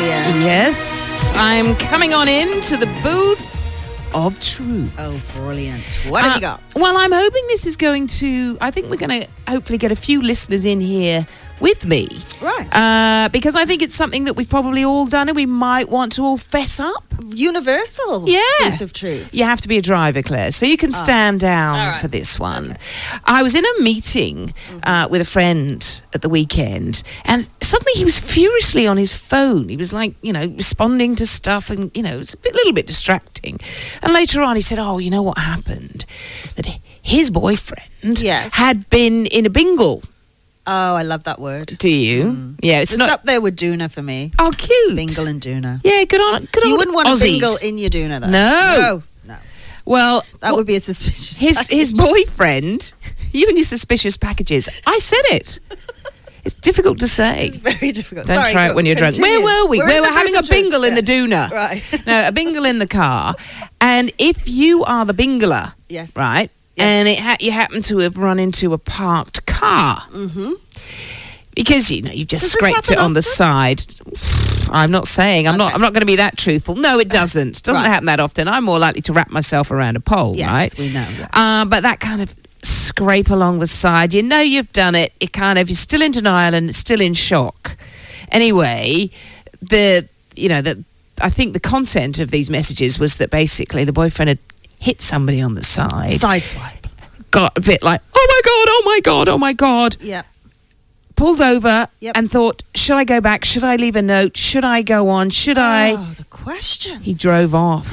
Gillian. Yes, I'm coming on into the booth of truth. Oh, brilliant. What have you got? Well, I'm hoping this is going to... I think we're going to hopefully get a few listeners in here with me. Right. Because I think it's something that we've probably all done and we might want to all fess up. Universal. Yeah. Booth of truth. You have to be a driver, Claire, so you can stand down right. for this one. Okay. I was in a meeting with a friend at the weekend, and suddenly he was furiously on his phone. He was like, responding to stuff, and, it's a little bit distracting. And later on he said, oh, you know what happened? That his boyfriend had been in a bingle. Oh, I love that word. Do you? Yeah, it's not up there with doona for me. Oh, cute. Bingle and doona. Yeah, good on. You wouldn't want Aussies. a bingle in your doona, though. No. Well, that would be a suspicious. His boyfriend. You and your suspicious packages. I said it. It's difficult to say. It's very difficult. Don't try it when you're drunk. Where were we? We were having a bingle in the doona. Right. No, a bingle in the car. And if you are the bingler, yes, right. And you happen to have run into a parked car. Mm-hmm. Because, you've just scraped it on the side. I'm not saying. I'm not going to be that truthful. No, it doesn't. It doesn't happen that often. I'm more likely to wrap myself around a pole, right? Yes, we know. Yes. But that kind of scrape along the side, you've done it. You're still in denial and still in shock. Anyway, I think the content of these messages was that basically the boyfriend had hit somebody on the side. Sideswipe. Got a bit like, oh my God, oh my God, oh my God. Yep. Pulled over and thought, should I go back? Should I leave a note? Should I go on? Should I? Oh, the questions. He drove off.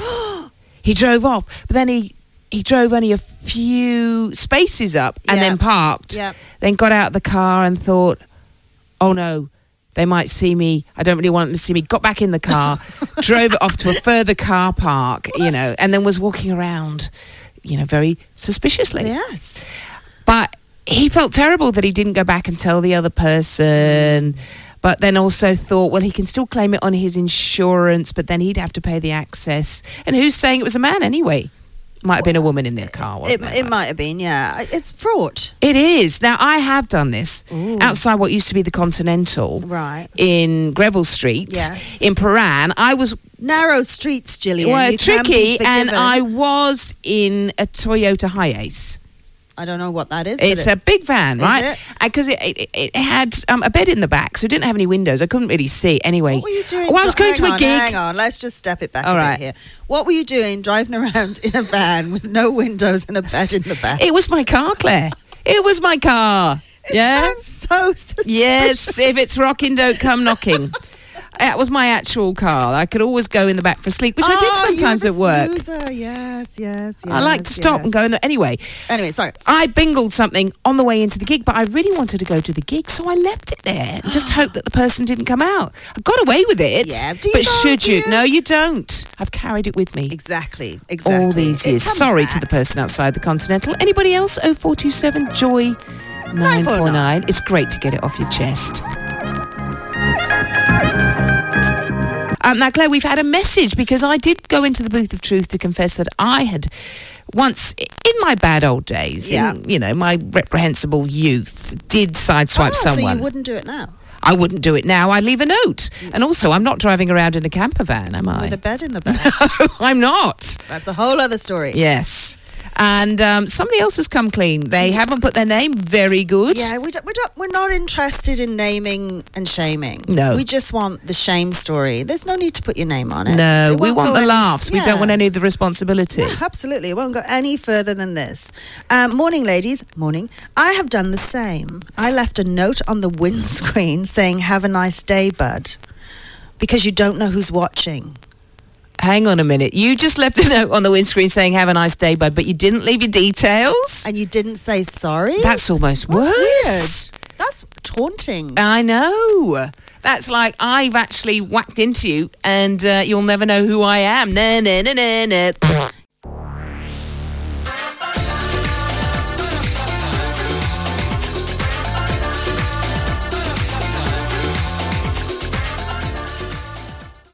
But then he drove only a few spaces up and then parked. Yep. Then got out of the car and thought, oh no, they might see me. I don't really want them to see me. Got back in the car, drove it off to a further car park, and then was walking around, very suspiciously. Yes. But he felt terrible that he didn't go back and tell the other person, but then also thought, well, he can still claim it on his insurance, but then he'd have to pay the access. And who's saying it was a man anyway? Might have been a woman in their car, wasn't it? It might have been, yeah. It's fraught. It is. Now, I have done this outside what used to be the Continental. Right. In Greville Street. Yes. In Paran. I was... Narrow streets, Gillian. Well, you tricky, and I was in a Toyota Hiace. I don't know what that is. It's a big van, right? Is it? Because it had a bed in the back, so it didn't have any windows. I couldn't really see. Anyway. What were you doing? Well, I was going to a gig. Hang on, let's just step it back a bit here. What were you doing driving around in a van with no windows and a bed in the back? It was my car, Claire. It was my car. It sounds so suspicious. Yes, if it's rocking, don't come knocking. That was my actual car. I could always go in the back for sleep, which I did sometimes at work. Yes. I like to stop and go in the... Anyway, sorry. I bingled something on the way into the gig, but I really wanted to go to the gig, so I left it there and just hoped that the person didn't come out. I got away with it. Yeah, but should you? No, you don't. I've carried it with me. Exactly. All these years. Sorry to the person outside the Continental. Anybody else? 0427 Joy 949. It's great to get it off your chest. Now, Claire, we've had a message because I did go into the booth of truth to confess that I had once, in my bad old days, in my reprehensible youth, did sideswipe someone. So you wouldn't do it now? I wouldn't do it now. I'd leave a note. And also, I'm not driving around in a camper van, am I? With a bed in the back. No, I'm not. That's a whole other story. Yes. And somebody else has come clean. They haven't put their name. Very good. Yeah, we're not interested in naming and shaming. No. We just want the shame story. There's no need to put your name on it. No, we want the laughs. We don't want any of the responsibility. No, absolutely. It won't go any further than this. Morning, ladies. Morning. I have done the same. I left a note on the windscreen saying, have a nice day, bud. Because you don't know who's watching. Hang on a minute. You just left a note on the windscreen saying, have a nice day, bud, but you didn't leave your details? And you didn't say sorry? That's almost worse. Weird. That's taunting. I know. That's like, I've actually whacked into you and you'll never know who I am. No.